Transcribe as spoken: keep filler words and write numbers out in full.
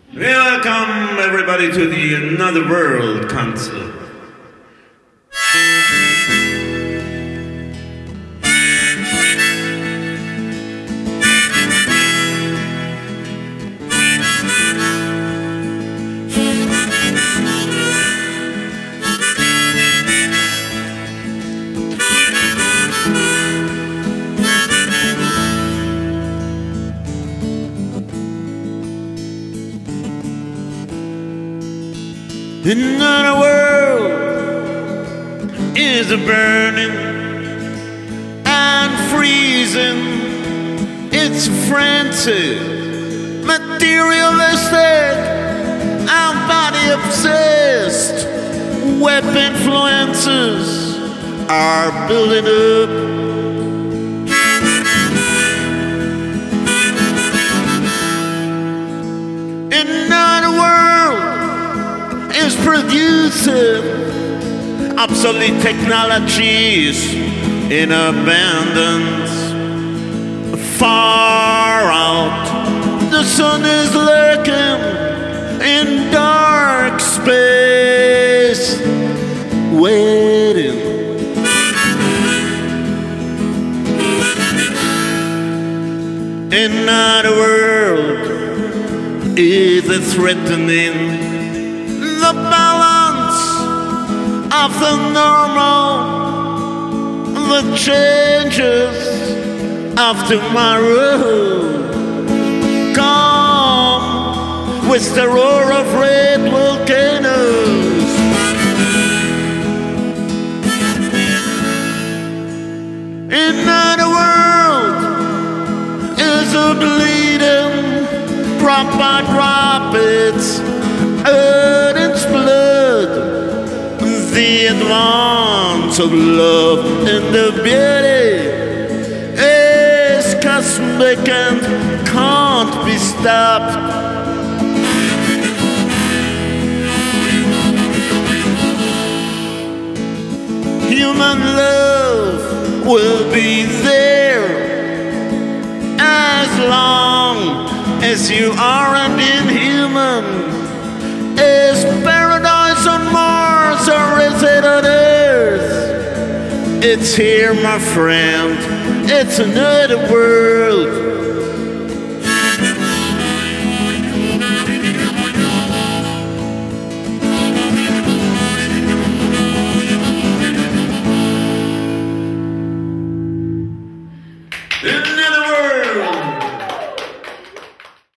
Welcome everybody to the Another World concert. Another world is a burning and freezing. It's a frenzy, materialistic and body obsessed. Web influences are building up. Another world is producing obsolete technologies in abundance. Far out, the sun is lurking in dark space, waiting. Another world is a threatening the balance of the normal, the changes of tomorrow. Come with the roar of red volcanoes. Another world is a bleeding drop by drop. It's earth blood, the advance of love and the beauty is cosmic and can't be stopped. Human love will be there as long as you aren't inhuman. Is paradise on Mars or is it on Earth? It's here, my friend. It's another world.